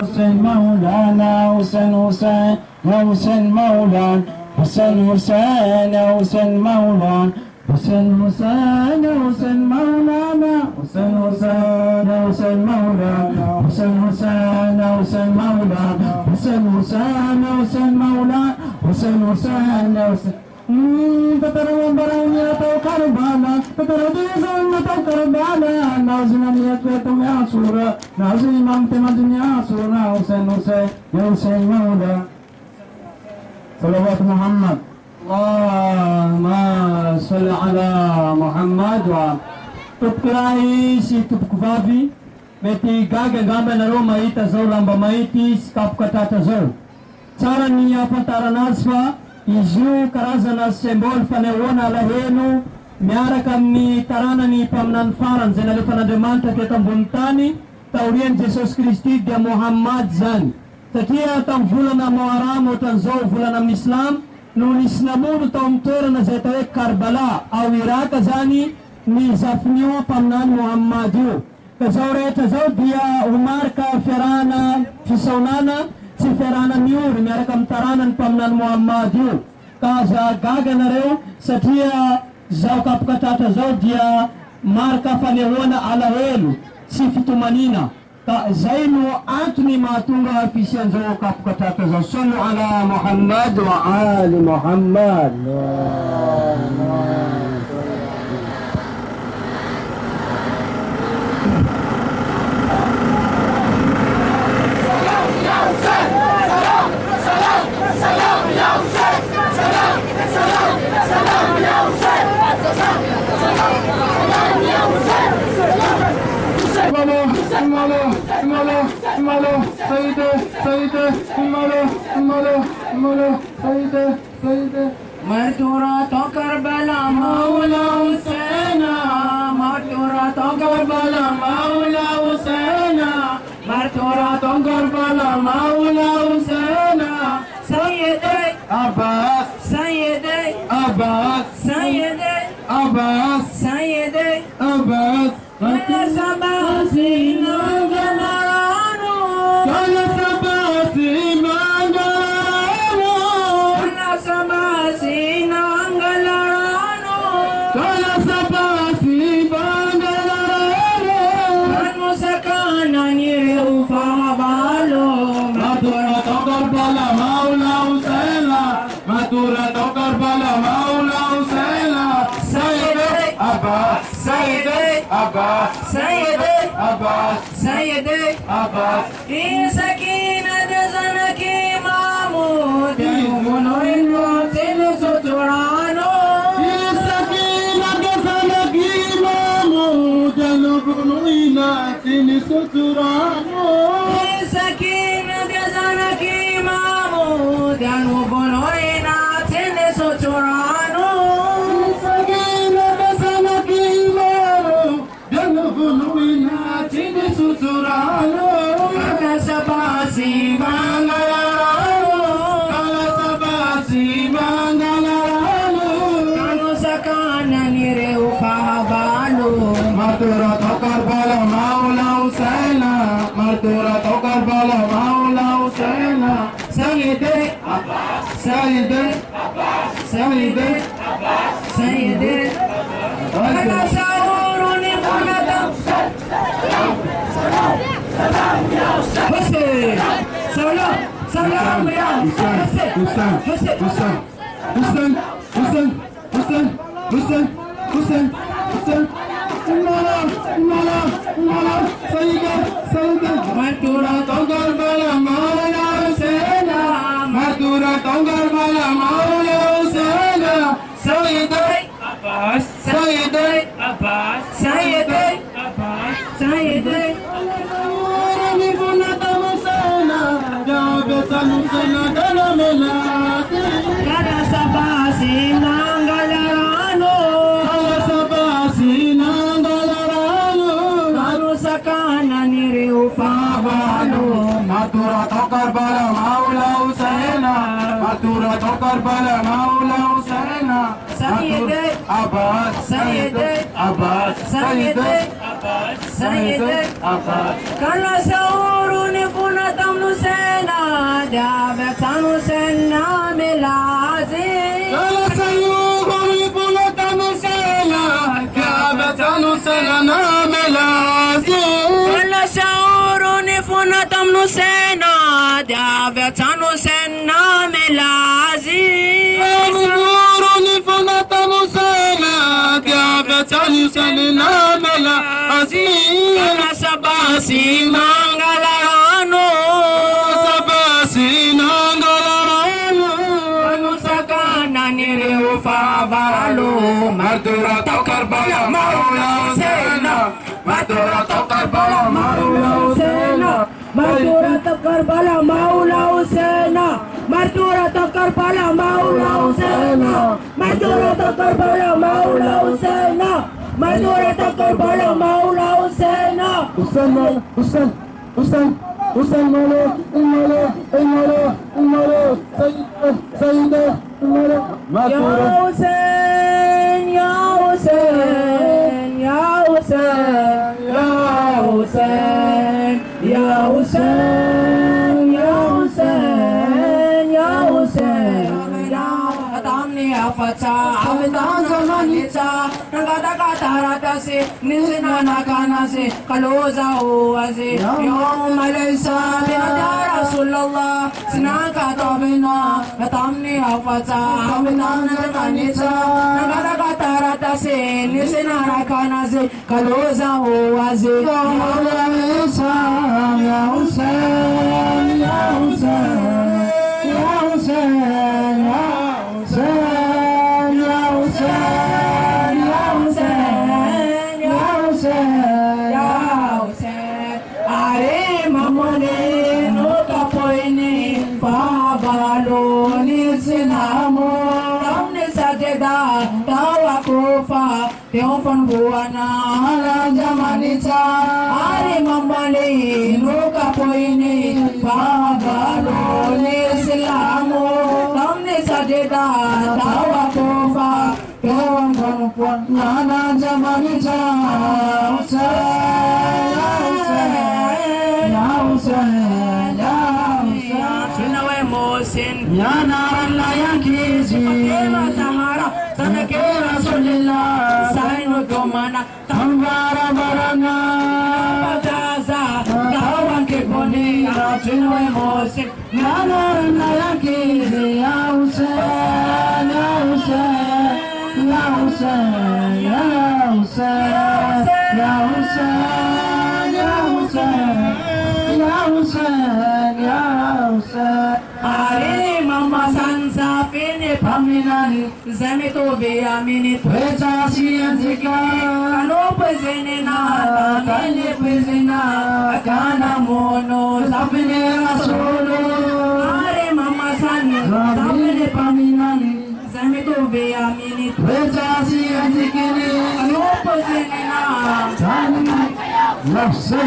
حسين مولانا حسين حسين يا حسين مولانا حسين حسين يا حسين مولانا حسين حسين يا حسين مولانا حسين حسين يا حسين مولانا حسين حسين يا حسين مولانا حسين حسين يا حسين مولانا حسين حسين يا حسين تترون بروني تو كربانا تتردون تو كربانا نازنا نيتكم يا سورة نازنا امتمدن يا سورة حسين حسين يا حسين مولانا صلوات محمد اللهم صل على محمد و تبكراي si tupkuvavi meti gaga ngamba na Roma ita zao lamba maiti kapkatata zao tsara ni afantaranasfa izu karazana symbol fanehoana alaheno miaraka amin'ny taranany mpaminany farany zay nalefan'Andriamanitra teto ambony tany taorian'i Jesosy Kristy dia Muhammad zany satria tamin'ny volana Muharram ohatran'izao volana amin'ny Islam no nisy namono tao amin'ny toerana zay atao hoe Karbala ao Iraka zany ny zafinio mpaminany Muhammad io ka zao rehetra zao dia homarika fiarahana fisaonana sy fiarahana miory miaraka amin'ny taranany mpaminany Muhammad io ka za gaga nareo satria zao kapakatratra zao dia marika fanehoana alahelo sy fitomanina ka zay no antony mahatonga fisian'izao kapakatratra zao sallu ala Muhammad wa ali Muhammad مرتورا تو کربلا مولا حسینا مرتورا تو کربلا مولا حسینا مرتورا تو کربلا مولا حسینا سیدی Abbas سیدی Abbas سیدی Abbas سیدی Abbas سباسی نگلانو Kala sabasi mangalano سباسی نگلانو Kala sabasi mangalano مسکانا نیروفا بالو Matura to Karbala Maula Husaina Matura to Karbala Maula Husaina Sayyid Abbas سیدی Abbas سیدی Abbas سیدی Abbas این سکینت زنکی محمود منو این روزین سترانو Sakina Gasalaki Mamu Jalubnuina Tini Suturano این سکینت زنکی محمود منو این روزین سترانو Sakina Gasalaki Mamu Jalubnuina Tini Suturano Kala sabasi Mangalarano Kala Sabasi Mangalarano kanu sakana nireufa balo Matura to Karbala Maula Husaina Matura to Karbala Maula Husaina Sayyidi Sayyid Sayyidi Sayyidi Kala sauruni punatam Hussein Salam Salam ya Matura Tongal Bala Maula Husaina Matura Tongal Bala Maula Husaina Sayyidi Abbas Sayyidi Abbas Sayyidi Abbas Sayyidi Ni Bunata Husaina Jawabatan Husaina Dalamela Kala sabasi nangalarano Kala Sabasi Nangalarano kanu sakana nireufa balo Matura to Karbala Maula Husaina Matura to Karbala Maula Husaina Sayyidi Abbas Sayyidi Abbas Sayyidi Abbas Sayyidi Abbas Kala sauruni punatam Fatam Nusena, Daviatan Nusena, Melazi. أمورني فنتم سنة دعفتني سنة ملا أزيل Sabasi Mangalarano, Sabasi Nangalarano Manusakana Nireu Favalo, Madura Karbala Maula Husena Madura Karbala Maula Husena Madura Karbala Maula Husena, Madura Karbala Maula Husena, Madura Karbala Maula Husena, Madura Karbala Maula Husena. Hussein Molo Sayyida Molo Ya Hussein, Ya Hussein, Ya Hussein, Ya Hussein, Ya Hussein, Ya Hussein, Ya Hussein, Ya Tamni Afata, Avidan Zamanita, Nagada Katarata se, Nizina Nakana se, Kaloza Oaze, Yom Alaysa, Ya Rasulullah, Sinaka Tabina, Tamni Afata, Avidan Zamanita, Nagada Katarata se, Nizina Nakana se, Kaloza Oaze, Yom Alaysa, Ya Hussein, Ya Hussein, Ya Hussein, Ya Teofan buana ala jamanita ari mambale nuka poine pagalo ni islamu tamne sajeda tawa kofa teofan buana ala jamanita ya Hussein sinawe mosin ya naralla yakizi samara sanake rasulillah sainu komana tambara barana bataza kawan ke boni sinawe mosin ya naralla yakizi ya Hussein ya Hussein ya Hussein ya Hussein ya Hussein ya Hussein ya Hussein ya Hussein Ari mama sansa fini paminani zemi to be amini tweta sianzika kano pezenena kane pezena kana mono safine rasulu Ari mama sansa fini paminani zemi to be amini tweta sianzika kano pezenena Nafsi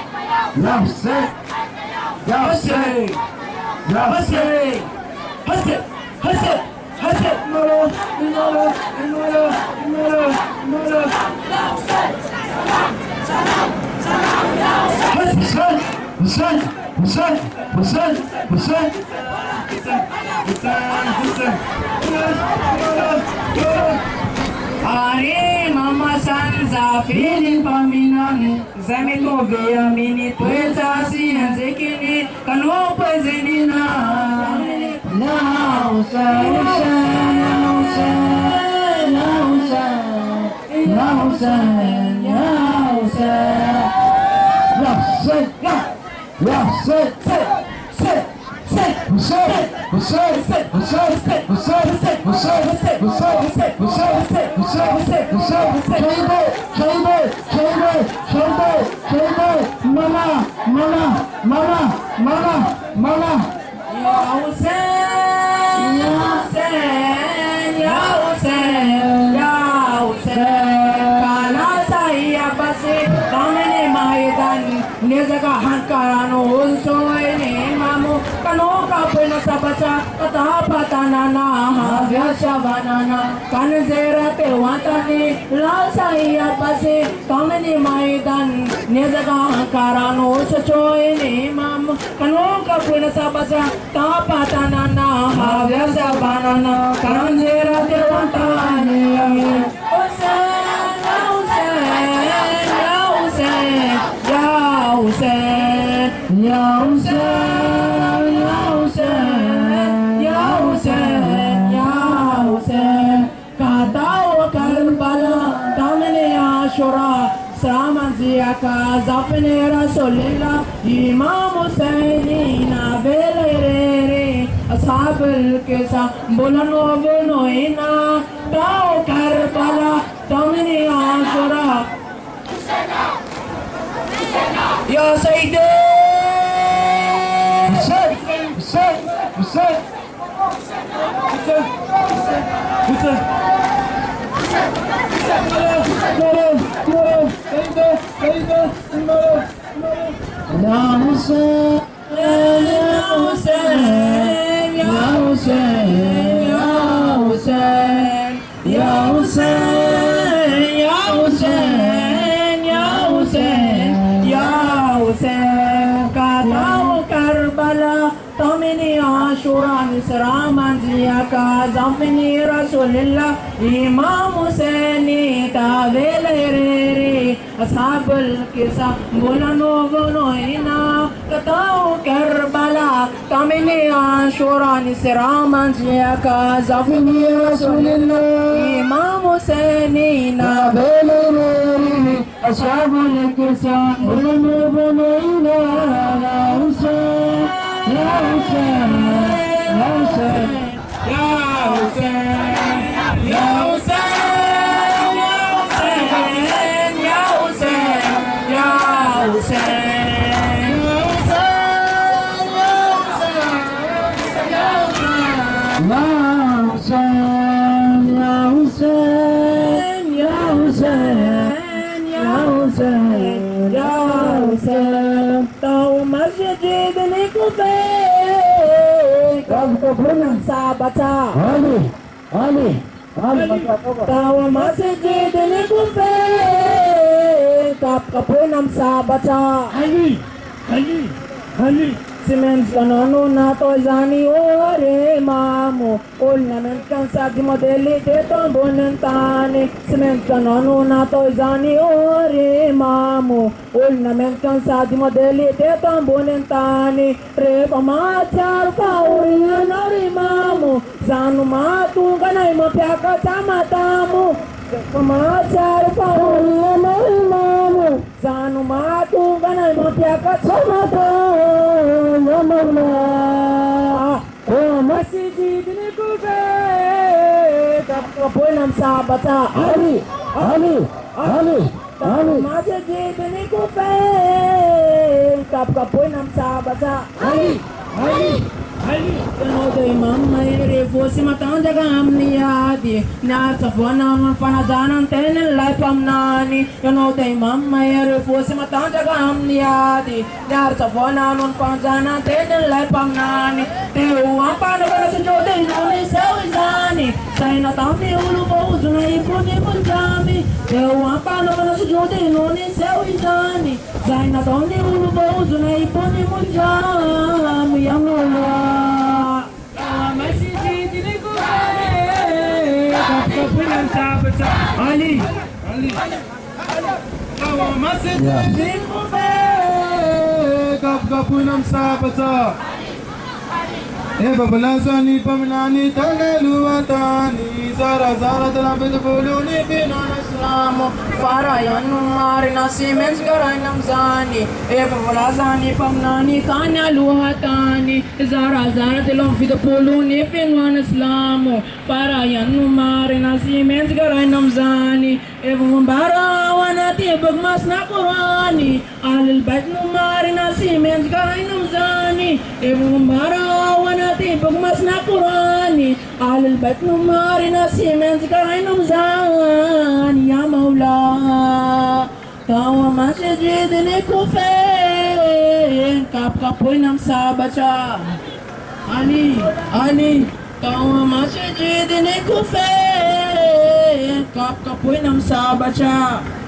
Ari mama sanza fili paminani zemi to be amini tweta sianzikini kano pezenina Ya Hussein Ya Hussein Ya Hussein Ya Hussein Ya Hussein Ya Hussein Mama Ya Hussein Ya Hussein Ya Hussein Ya Hussein Kala saya basi kamene maidan nezaga hankarano unso ene mamu kano kapena sabacha kata patanana vyasha banana kanzera te watani la saya basi kamene maidan nezaga hankarano unso ene mamu kano kapena sabacha kata patanana vyasha banana kanzera te watani Hussein, Ya Hussein, Ya Hussein, Ya Hussein, Ya Hussein, Ya Hussein. Kata wa Karbala, damne Ashura, Sramanziya ka zafne Rasulillah, Imam Hussein na velere, ashab al-kisa bulano bunoina, Kata wa Karbala, damne Ashura. Ya Sayyidi Hussein, Hussein, Hussein, Hussein, Ya Hussein, Ya Hussein, Ya Hussein, Ya Hussein, Ya Hussein, Ya Hussein, Ya Hussein, Ya Hussein. Kata wa Karbala, tamini Ashura, Nisra manziya ka zafni Rasulillah, Imam Hussein ta velere, ashab al-kisa bulano bunoina. Kata wa Karbala, tamini Ashura, Nisra manziya ka zafni Rasulillah, Imam Hussein ta velere, ashab al-kisa bulano bunoina. Ya Hussein, Ya Hussein, Ya Hussein, Ya Hussein, Ya Hussein, Ya Hussein, Ya Hussein, Ya Hussein, Ya Hussein, Ya Hussein, Ya Hussein. Tau masjid ni kufe, kau pernah sabaca. Ali, Ali, Ali. Tau masjid ni kufe, kau pernah sabaca. Ali, Ali, Ali. Simens kanano na to zani ore mamu, ornament kan sagi modeli de to bonentani. Simens kanano na to zani ore mamu, ornament kan sagi modeli de to bonentani. Re pamachar kauri nori mamu, zanu matu ganai mo pyaka chamatamu. Pamachar kauri nori mamu, zanu matu ganai mo pyaka chamatamu. Masjid ni kufe, kap nam sabata. Ali, Ali, Ali, Ali. Masjid ni kufe, kap nam sabata. Ali, Ali, Ali. Kano de mamma ere fosse matan jaga amni adi. Na safwana man fana janan tenen lai pamnani. Kano de mamma ere fosse matan jaga amni adi. Na safwana man fana janan tenen lai pamnani. Teu apa no coração de odeio não nem céu e zani. Sai na tambi ulu pouso na ipuni punjami. Teu apa no coração de odeio não nem céu e zani. Sai na tambi ulu pouso na ipuni punjami. Yamula. Ali, Ali, masjid ni kufe, kap nam sabata. Babalazani pamnani tanalu watani, zara zara talabit buluni binan islamu. Farayanu marina Siemens garanam zani. Babalazani pamnani tanalu watani, zara zara talabit buluni binan islamu. Farayanu marina Siemens garanam zani. Barawanati bagmas na Qurani, al bayt marina Siemens garanam zani. Barawanati bagmas na Qurani, al bayt marina Siemens garanam zani. Ya Maula, tawa masjid ni kufe, kap nam sabacha. Ali, Ali. Tawa masjid ni kufe, kap nam sabacha.